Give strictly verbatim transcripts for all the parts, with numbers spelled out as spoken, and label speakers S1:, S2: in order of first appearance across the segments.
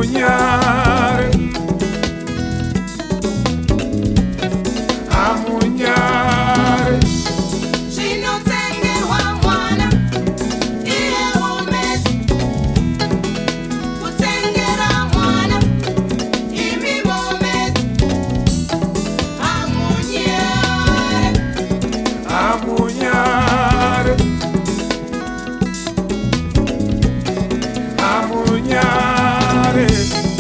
S1: Amunyare, amunyare,
S2: zvinotengerwa mwana iye umeti, kutengera mwana imi mometi. Amunyare,
S1: amunyare, amunyare,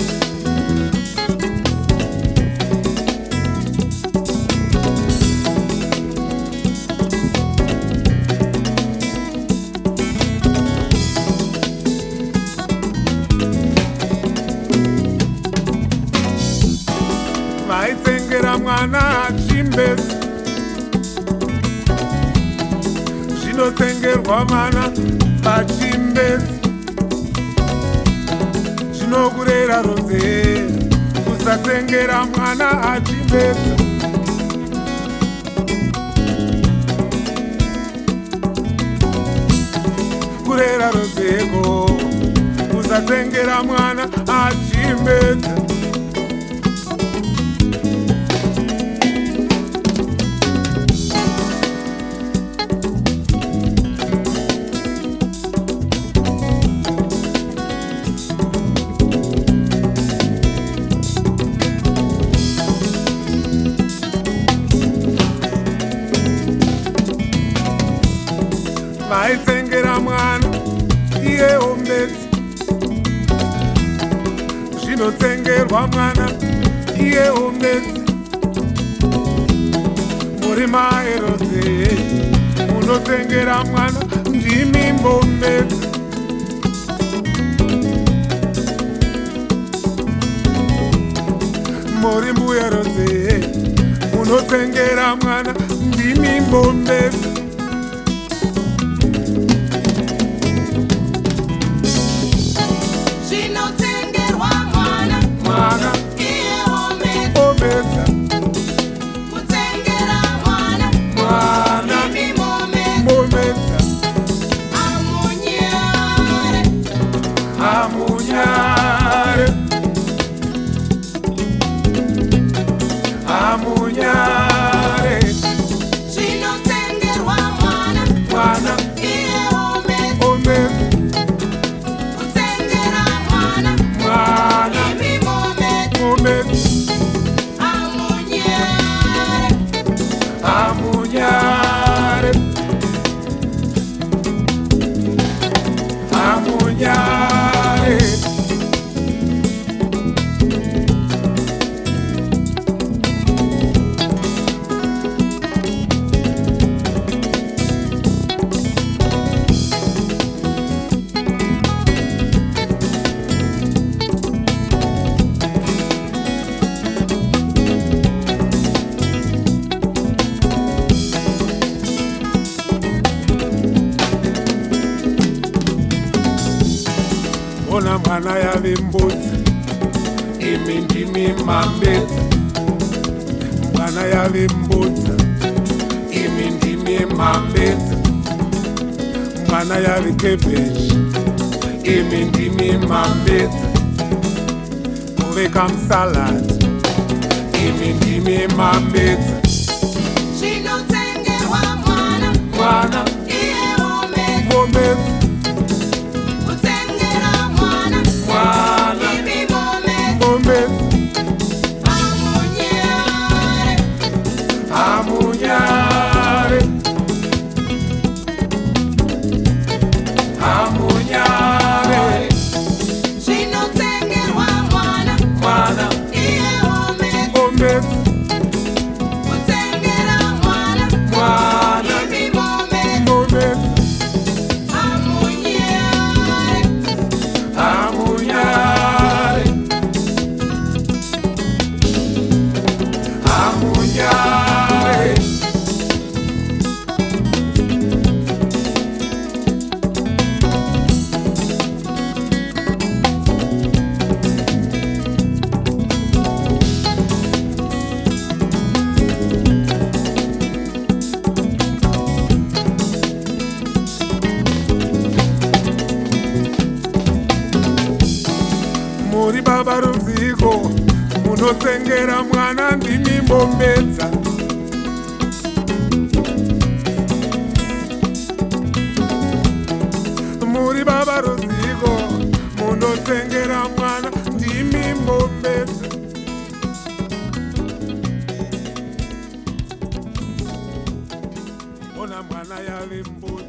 S1: vaitengera mwana chimbezi, zvinotengerwa mana pachimbezi, zvinokurera rodze kusatengera mwana achimbezi. Kurera rodzeko kusatengera mwana achimbezi. Vaitengera mwana iye ometi, zvinotengerwa mwana iye ometi. Muri maerodze munotengera mwana ndimi mbometi. Muri mbuyerodze munotengera mwana ndimi mbometi.
S2: zvinotengerwa mwana
S1: Mwana
S2: iye umeti,
S1: ometa,
S2: kutengera mwana
S1: mwana
S2: imi mometi.
S1: mometa.
S2: Amunyare,
S1: Amunyare, amunyare,
S2: zvinotengerwa mwana
S1: mwana
S2: iye umeti,
S1: ometa,
S2: kutengera mwana
S1: mwana
S2: imi mometi.
S1: mometa.
S2: Amunyare,
S1: Amunyare, amunyare, ona mwana yave mbudzi, imi ndimi mambedzi. Mwana yave mbudzi, imi ndimi mambedzi. Mwana yave kebeji, imi ndimi mambedzi. Kuveka musaladi, imi ndimi mambedzi.
S2: zvinotengerwa mwana
S1: Mwana
S2: iye umeti,
S1: momedzi,
S2: kutengera mwana
S1: mwana
S2: imi mometi.
S1: momedzi.
S2: Amunyare,
S1: Amunyare, amunyare,
S2: zvinotengerwa mwana
S1: mwana
S2: iye umeti,
S1: omedzi,
S2: kutengera mwana
S1: mwana
S2: imi mometi.
S1: muri baba ruziko munotsengera mwana ndimi mbombedza muri baba ruziko munotsengera mwana ndimi mbombedza ona mwana yave mbudzi